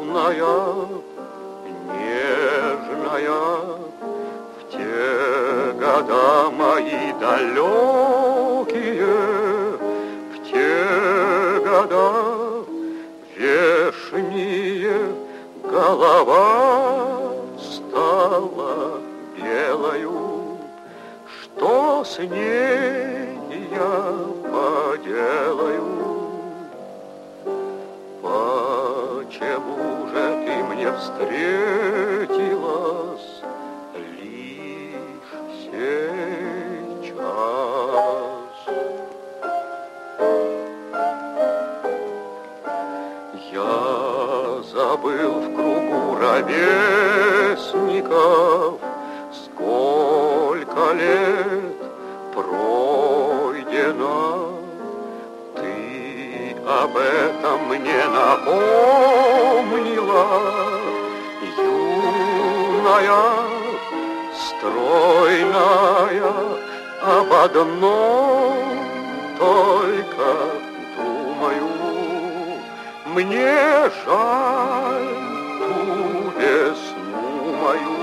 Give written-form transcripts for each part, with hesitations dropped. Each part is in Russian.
нежная, в те года мои далекие, в те года вешние голова стала белою. Что с ней я поделаю? Почему же ты мне встретилась лишь сейчас? Я забыл в кругу ровесников, сколько лет пройдено. Ты об этом мне напомнила, юная, стройная, об одном только думаю. Мне жаль ту весну мою,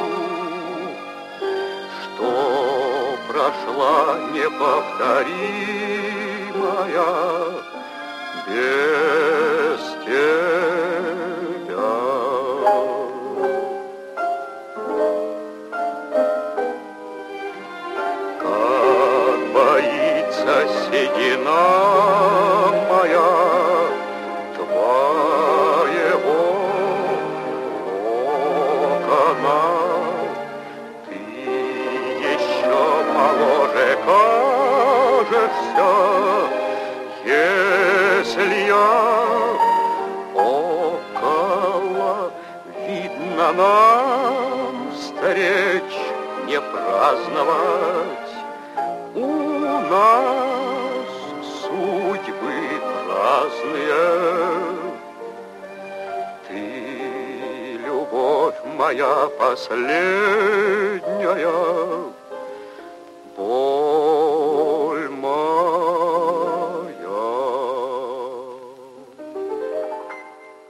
что прошла неповторимая без тебя. Как боится седина моя твоего окна. Ты еще моложе кажешься, если я около. Видно, нам встреч не праздновать. У нас судьбы разные. Ты, любовь моя последняя,